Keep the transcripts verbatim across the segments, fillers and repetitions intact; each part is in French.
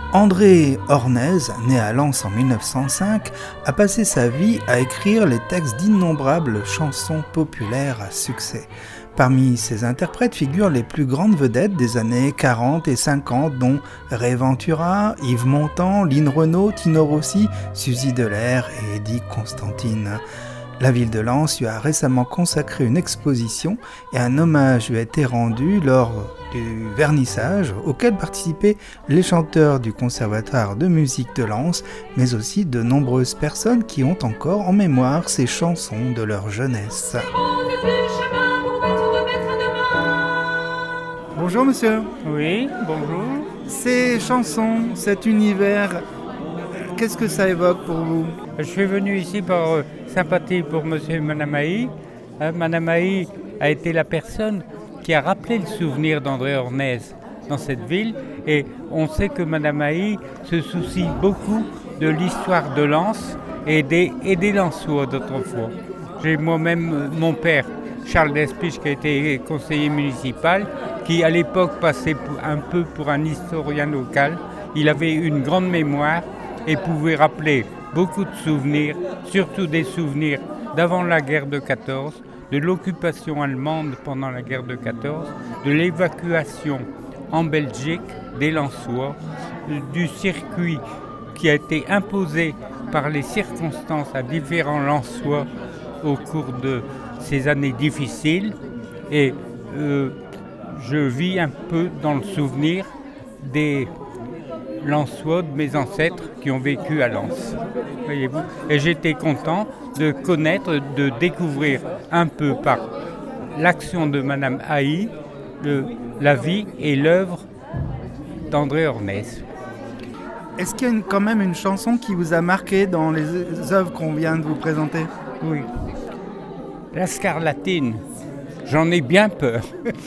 André Hornez, né à Lens en mille neuf cent cinq, a passé sa vie à écrire les textes d'innombrables chansons populaires à succès. Parmi ses interprètes figurent les plus grandes vedettes des années quarante et cinquante, dont Ray Ventura, Yves Montand, Lynn Renaud, Tino Rossi, Suzy Delair et Eddie Constantine. La ville de Lens lui a récemment consacré une exposition et un hommage lui a été rendu lors du vernissage auquel participaient les chanteurs du Conservatoire de musique de Lens, mais aussi de nombreuses personnes qui ont encore en mémoire ces chansons de leur jeunesse. Bonjour monsieur. Oui, bonjour. Ces chansons, cet univers, qu'est-ce que ça évoque pour vous ? Je suis venu ici par euh, sympathie pour monsieur et madame Haï. Euh, madame Haï a été la personne qui a rappelé le souvenir d'André Hornez dans cette ville. Et on sait que madame Haï se soucie beaucoup de l'histoire de Lens et des, et des Lensois d'autrefois. J'ai moi-même euh, mon père, Charles Despich, qui a été conseiller municipal, qui à l'époque passait un peu pour un historien local. Il avait une grande mémoire et pouvait rappeler beaucoup de souvenirs, surtout des souvenirs d'avant la guerre de quatorze, de l'occupation allemande pendant la guerre de quatorze, de l'évacuation en Belgique des Lensois, du circuit qui a été imposé par les circonstances à différents Lensois au cours de ces années difficiles. Et euh, je vis un peu dans le souvenir des Lensois, de mes ancêtres qui ont vécu à Lens, voyez-vous. Et j'étais content de connaître, de découvrir un peu par l'action de madame Haï, le, la vie et l'œuvre d'André Hornez. Est-ce qu'il y a une, quand même une chanson qui vous a marqué dans les œuvres qu'on vient de vous présenter ? Oui. La Scarlatine, j'en ai bien peur.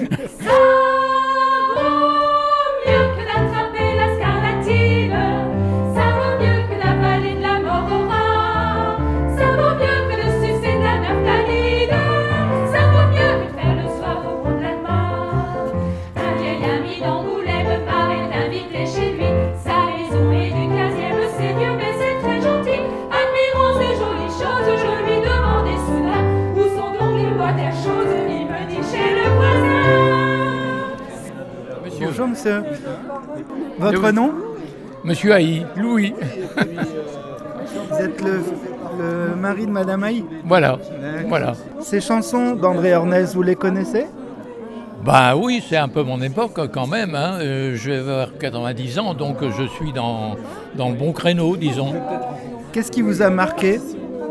Bonjour monsieur. Votre oui. nom ? Monsieur Haï, Louis. Vous êtes le, le mari de madame Haï ? Voilà, voilà. Ces chansons d'André Hornez, vous les connaissez ? Bah oui, c'est un peu mon époque quand même. Hein. Euh, je vais avoir quatre-vingt-dix ans, donc je suis dans, dans le bon créneau, disons. Qu'est-ce qui vous a marqué ?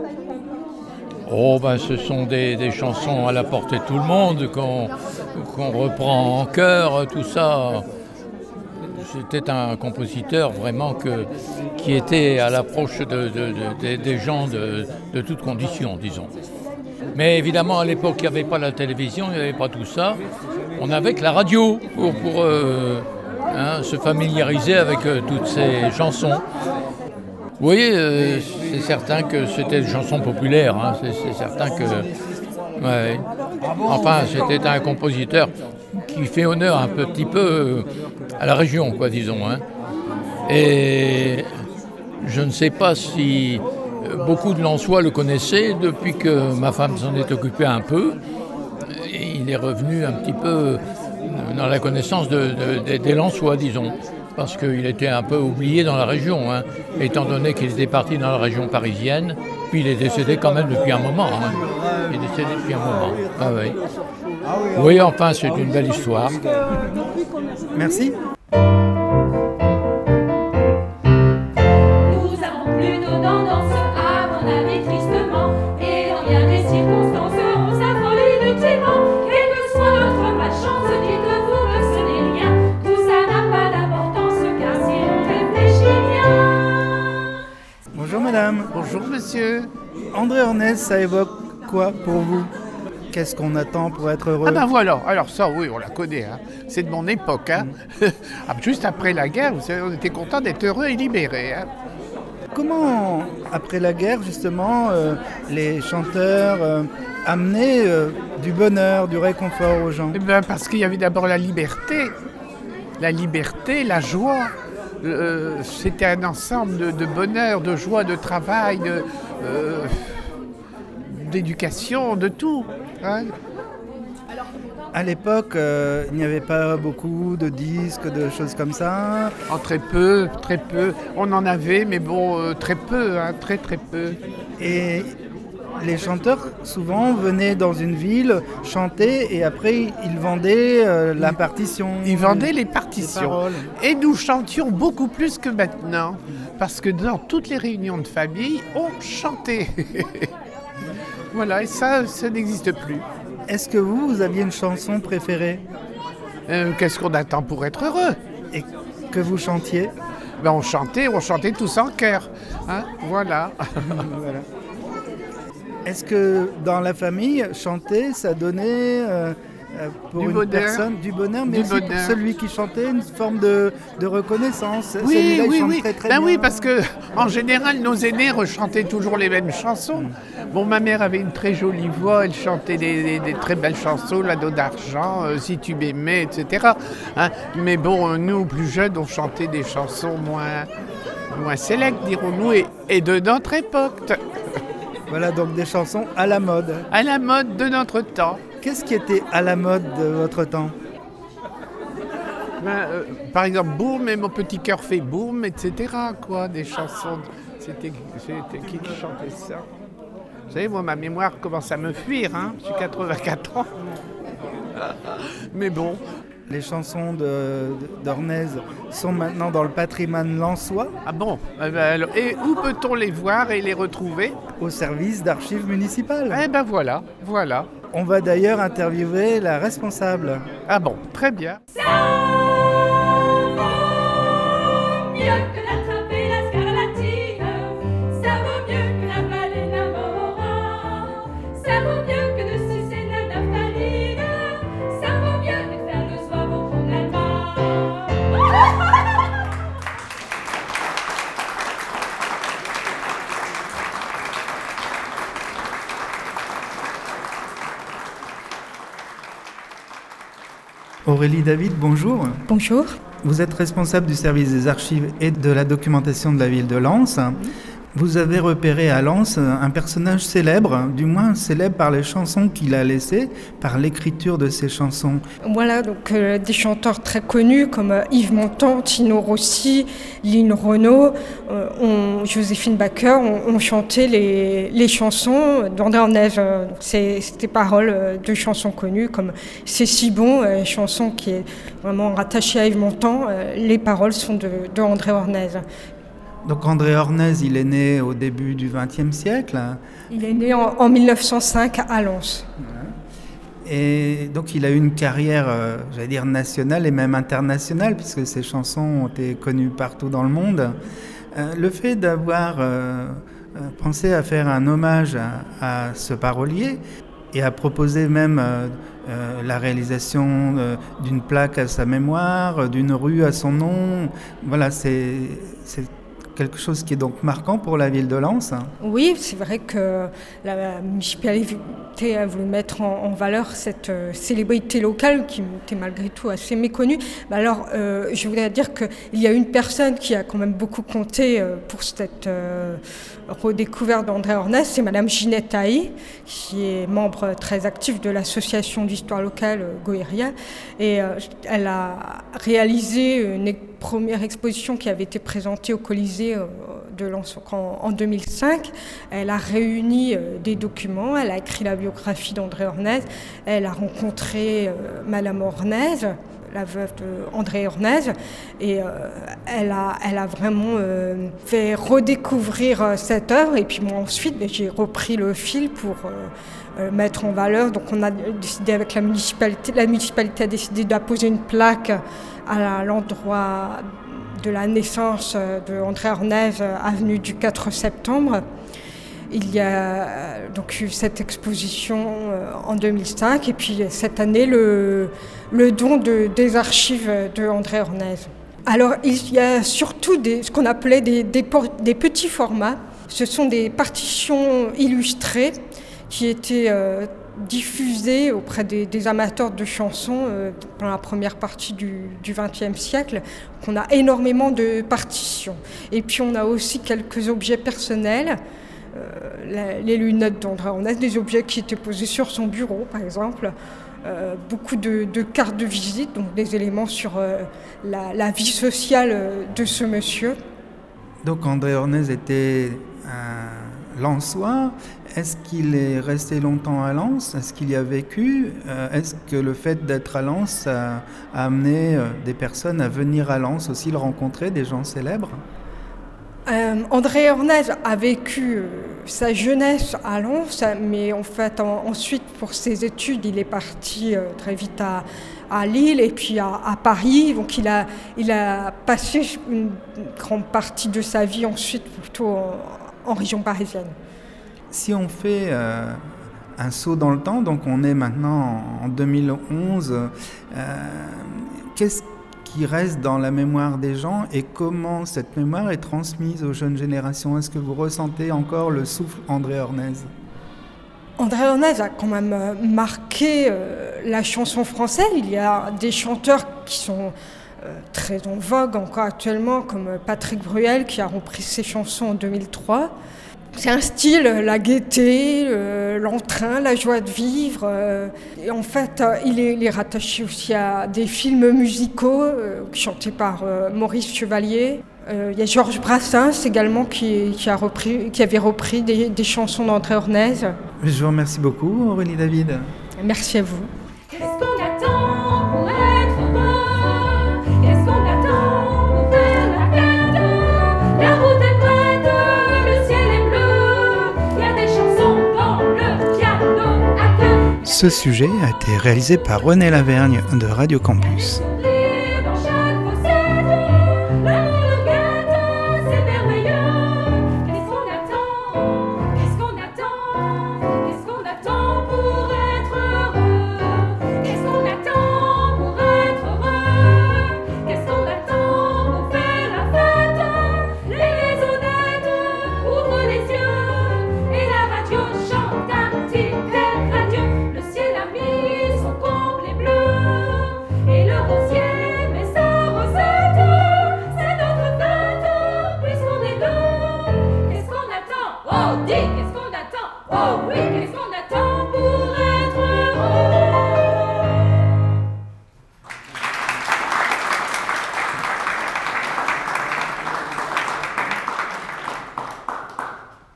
Oh, ben ce sont des, des chansons à la portée de tout le monde, qu'on, qu'on reprend en chœur, tout ça. C'était un compositeur vraiment que, qui était à l'approche de, de, de, de, des gens de, de toutes conditions, disons. Mais évidemment, à l'époque, il n'y avait pas la télévision, il n'y avait pas tout ça. On avait que la radio pour, pour euh, hein, se familiariser avec euh, toutes ces chansons. Vous voyez, euh, c'est certain que c'était des chansons populaires, hein, c'est, c'est certain que... Ouais. Enfin, c'était un compositeur qui fait honneur un petit peu à la région, quoi, disons. Hein. Et je ne sais pas si beaucoup de Lensois le connaissaient depuis que ma femme s'en est occupée un peu. Et il est revenu un petit peu dans la connaissance de, de, de, des Lensois, disons. Parce qu'il était un peu oublié dans la région, hein, étant donné qu'il était parti dans la région parisienne, puis il est décédé quand même depuis un moment. Hein. Il est décédé depuis un moment. Ah oui. Oui, enfin, c'est une belle histoire. Merci. Bonjour madame. Bonjour monsieur. André Hornez, ça évoque quoi pour vous ? Qu'est-ce qu'on attend pour être heureux ? Ah ben voilà, alors ça oui, on la connaît, hein. C'est de mon époque. Hein. Mm. Juste après la guerre, vous savez, on était contents d'être heureux et libérés. Hein. Comment, après la guerre justement, euh, les chanteurs euh, amenaient euh, du bonheur, du réconfort aux gens ? Eh ben parce qu'il y avait d'abord la liberté, la liberté, la joie. euh, c'était un ensemble de, de bonheur, de joie, de travail, de, euh, d'éducation, de tout. Hein. À l'époque, euh, il n'y avait pas beaucoup de disques, de choses comme ça. En très peu, très peu. On en avait, mais bon, euh, très peu, hein, très très peu. Et les chanteurs, souvent, venaient dans une ville chanter et après, ils vendaient euh, la partition. Ils vendaient les partitions. Les et nous chantions beaucoup plus que maintenant. Parce que dans toutes les réunions de famille, on chantait. Voilà, et ça, ça n'existe plus. Est-ce que vous, vous aviez une chanson préférée euh, Qu'est-ce qu'on attend pour être heureux? Et que vous chantiez? Ben, on chantait, on chantait tous en chœur. Hein, voilà. Voilà. Est-ce que dans la famille, chanter, ça donnait euh, pour du une bonheur. personne du bonheur, mais du aussi bonheur. pour celui qui chantait une forme de, de reconnaissance? Oui, Celui-là, il oui, chante oui. Très, très ben bien. oui, parce que en général, nos aînés rechantaient toujours les mêmes chansons. Mm. Bon, ma mère avait une très jolie voix, elle chantait des, des, des très belles chansons, l'Ado d'argent, euh, Si tu m'aimais, et cetera. Hein, mais bon, nous, plus jeunes, on chantait des chansons moins, moins sélectes, dirons-nous, et, et de notre époque. Voilà, donc des chansons à la mode. À la mode de notre temps. Qu'est-ce qui était à la mode de votre temps? Ben, euh, par exemple, Boum, et mon petit cœur fait boum, et cetera. Quoi, des chansons. C'était, c'était qui qui chantait ça? Vous savez, moi, ma mémoire commence à me fuir. Hein. J'ai quatre-vingt-quatre ans. Mais bon. Les chansons de, de, d'Ornez sont maintenant dans le patrimoine lensois. Ah bon? Eh ben, alors, et où peut-on les voir et les retrouver? Au service d'archives municipales. Eh ben voilà, voilà. On va d'ailleurs interviewer la responsable. Ah bon, très bien. Ça vaut mieux que d'attraper la scarlatine. Ça vaut mieux que la baleine à Mora. Ça vaut mieux que de sucer la naphtaline. Ça vaut mieux que de faire le soir au fond de l'Alma. Aurélie David, bonjour. Bonjour. Vous êtes responsable du service des archives et de la documentation de la ville de Lens. Vous avez repéré à Lens un personnage célèbre, du moins célèbre par les chansons qu'il a laissées, par l'écriture de ses chansons. Voilà, donc euh, des chanteurs très connus comme euh, Yves Montand, Tino Rossi, Lynn Renaud, euh, on, Joséphine Baker ont, ont chanté les, les chansons d'André Ornez. Euh, c'est, c'est des paroles euh, de chansons connues comme C'est si bon, euh, chanson qui est vraiment rattachée à Yves Montand. Euh, les paroles sont de, de André Ornez. Donc André Ornez, il est né au début du vingtième siècle. Il est né en, en mille neuf cent cinq à Lens. Et donc il a eu une carrière, euh, j'allais dire nationale et même internationale, puisque ses chansons ont été connues partout dans le monde. Euh, le fait d'avoir euh, pensé à faire un hommage à, à ce parolier et à proposer même euh, euh, la réalisation euh, d'une plaque à sa mémoire, d'une rue à son nom, voilà, c'est... c'est quelque chose qui est donc marquant pour la ville de Lens. Oui, c'est vrai que la municipalité a voulu mettre en, en valeur cette euh, célébrité locale qui était malgré tout assez méconnue. Mais alors, euh, je voudrais dire qu'il y a une personne qui a quand même beaucoup compté euh, pour cette euh, redécouverte d'André Ornez, c'est Madame Ginette Haï, qui est membre très actif de l'association d'histoire locale euh, Goéria. Et euh, elle a réalisé une première exposition qui avait été présentée au Colisée de Lens en, en deux mille cinq. Elle a réuni euh, des documents, elle a écrit la biographie d'André Ornez, elle a rencontré euh, Madame Ornez, la veuve d'André Ornez, et euh, elle, a, elle a vraiment euh, fait redécouvrir euh, cette œuvre. Et puis moi ensuite, ben, j'ai repris le fil pour euh, euh, mettre en valeur. Donc on a décidé avec la municipalité, la municipalité a décidé d'apposer une plaque à l'endroit de la naissance de André Ornez, avenue du quatre septembre. Il y a donc eu cette exposition en deux mille cinq et puis cette année le, le don de, des archives de André Ornez. Alors il y a surtout des, ce qu'on appelait des, des, des petits formats. Ce sont des partitions illustrées qui était euh, diffusée auprès des, des amateurs de chansons euh, pendant la première partie du vingtième siècle. On a énormément de partitions. Et puis on a aussi quelques objets personnels, euh, la, les lunettes d'André Hornès, des objets qui étaient posés sur son bureau par exemple, euh, beaucoup de, de cartes de visite, donc des éléments sur euh, la, la vie sociale de ce monsieur. Donc André Hornès était un Lensois. Est-ce qu'il est resté longtemps à Lens? Est-ce qu'il y a vécu? Est-ce que le fait d'être à Lens a, a amené des personnes à venir à Lens aussi, le rencontrer, des gens célèbres? euh, André Hornès a vécu euh, sa jeunesse à Lens, mais en fait en, ensuite pour ses études il est parti euh, très vite à, à Lille et puis à, à Paris. Donc il a, il a passé une grande partie de sa vie ensuite plutôt en, en région parisienne. Si on fait euh, un saut dans le temps, donc on est maintenant en deux mille onze, euh, qu'est-ce qui reste dans la mémoire des gens et comment cette mémoire est transmise aux jeunes générations? Est-ce que vous ressentez encore le souffle André Hornès? André Hornès a quand même marqué euh, la chanson française. Il y a des chanteurs qui sont euh, très en vogue encore actuellement, comme Patrick Bruel qui a repris ses chansons en deux mille trois. C'est un style, la gaieté, euh, l'entrain, la joie de vivre. Euh, et en fait, euh, il, est, il est rattaché aussi à des films musicaux euh, chantés par euh, Maurice Chevalier. Euh, il y a Georges Brassens également qui, qui, a repris, qui avait repris des, des chansons d'André Hornès. Je vous remercie beaucoup, Aurélie David. Merci à vous. Qu'est-ce qu'on attend pour être heureux? Qu'est-ce qu'on attend pour faire la fête? La route est prête, le ciel est bleu. Il y a des chansons dans le piano à deux. Ce sujet a été réalisé par René Lavergne de Radio Campus. Sourire dans chaque fossette, l'amour le guette, c'est merveilleux. Qu'est-ce qu'on attend? Qu'est-ce qu'on attend? Qu'est-ce qu'on attend pour être heureux? Qu'est-ce qu'on attend pour être heureux? Qu'est-ce qu'on attend pour faire la fête? Les maisonnettes ouvrent les yeux et la radio chante un petit air radieux. Le ciel a mis son complet bleu et le rosier met sa rosette. C'est notre fête puisqu'on est deux. Qu'est-ce qu'on attend? Oh, dis, qu'est-ce qu'on attend? Oh oui, qu'est-ce qu'on attend?